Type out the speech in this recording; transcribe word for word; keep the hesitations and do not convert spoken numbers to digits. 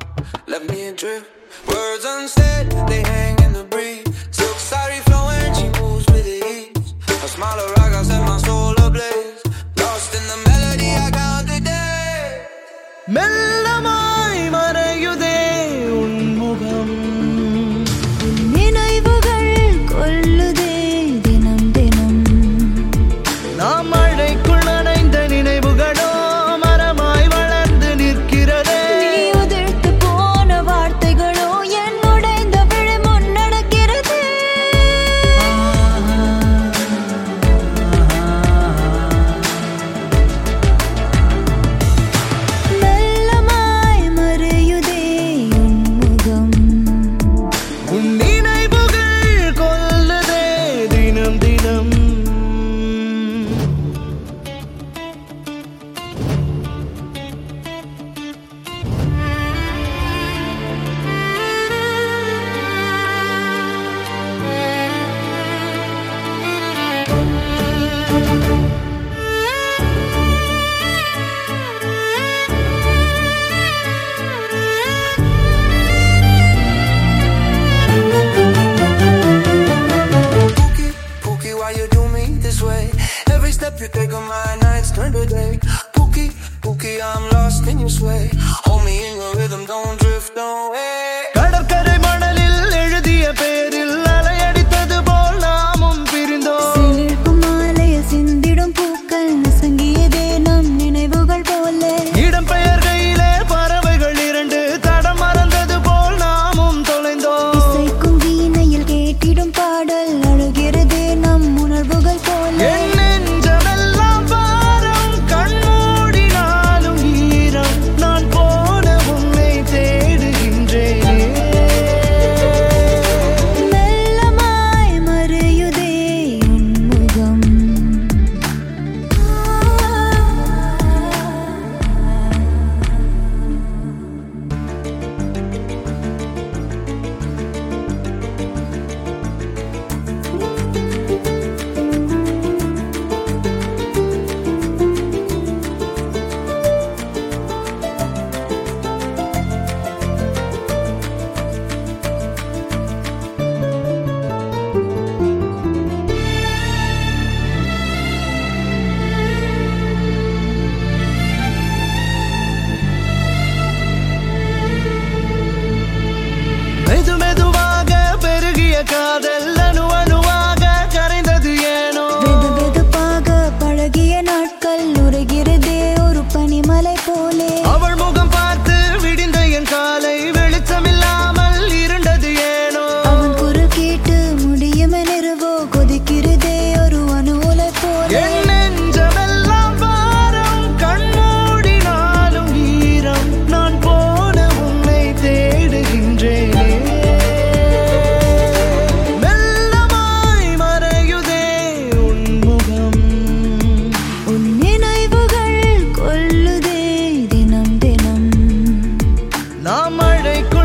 left me adrift. Words unsaid, they hang in the breeze. Silk saree flowing, she moves with ease. A smile of rock, I set my soul ablaze. Lost in the melody, I count the days. மெல்லமாய் மறையுதே உன்முகம். நினைவுகள் கொல்லுதே தினம் தினம். நாம் மழைக்குள் நனைந்த நினைவுகளோ மரமாய் வளர்ந்து நிற்கிறதே. நீ உதிர்த்து போன வார்த்தைகளோ என் உடைந்த விழி முன் நடக்கிறதே. மெல்லமாய் மறையுதே உன்முகம். உன் நினைவுகள் கொல்லுதே தினம் தினம். Pookie, Pookie, why you do me this way? Every step you take on my nights turn to day. Pookie, Pookie, I'm lost in your sway. Hold me in your rhythm, don't drift away. கடற்கரை மணலில் எழுதிய பேரில் அலையடித்தது போல் நாமும் பிரிந்தோம். சிலிர்க்கும் மாலையில் சிந்திடும் பூக்கள் நசுங்கியதே நம் நினைவுகள் போல. இடம் பெயர் கையிலே பறவைகள் இரண்டு தடம் மறந்தது போல் நாமும் தொலைந்தோம். இசைக்கும் வீணையில் கேட்டிடும் பாடல் அழுகிறதே நம் உணர்வுகள் போல. என் நெஞ்சமெல்லாம் பாரம், கண்மூடினாலும் ஈரம். நான் போன உன்னை தேடுகின்றேனே. மெல்லமாய் மறையுதே உன்முகம். மெது மெதுவாக பெருகிய காதல் அணு அணுவாக கரைந்தது ஏனோ. வெது வெதுப்பாக பழகிய நாட்கள் உரைகிறதே ஒரு பனிமலை போலே. அவள் முகம் பார்த்து விடிந்த என் காலை வெளிச்சமில்லாமல் இருண்டது ஏனோ. அவன் குரல் கேட்டு முடியும் நிறுவோ கொதிக்கிறதே ஒரு அணு உலை போலே. என் நெஞ்சமெல்லாம் பாரம், கண்மூடினாலும் ஈரம். நான் போன உன்னை தேடுகின்றேனே. மெல்லமாய் மறையுதே உன்முகம். உன் நினைவுகள் கொல்லுதே தினம் தினம். நாம் மழைக்குள்